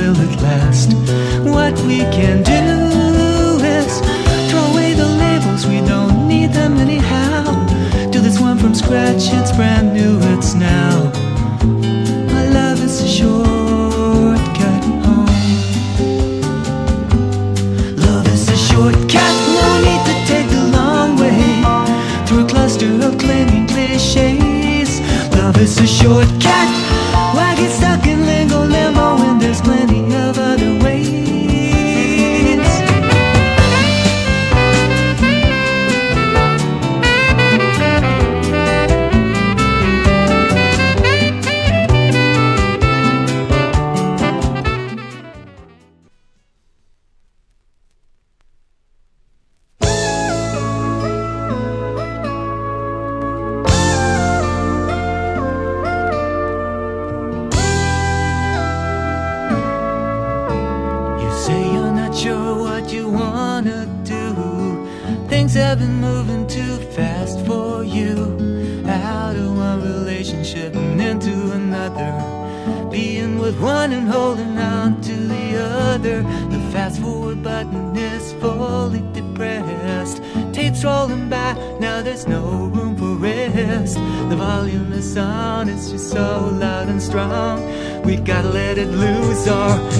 will it last? What we can do is throw away the labels, we don't need them anyhow. Do this one from scratch, it's brand new, it's now. My love is a shortcut home. Love is a shortcut, no need to take the long way through a cluster of claiming cliches. Love is a shortcut, why get stuck in lingo limbo when there's plenty of other ways? Things have been moving too fast for you. Out of one relationship and into another, being with one and holding on to the other. The fast forward button is fully depressed. Tapes rolling by, now there's no room for rest. The volume is on, it's just so loud and strong. We gotta let it loose or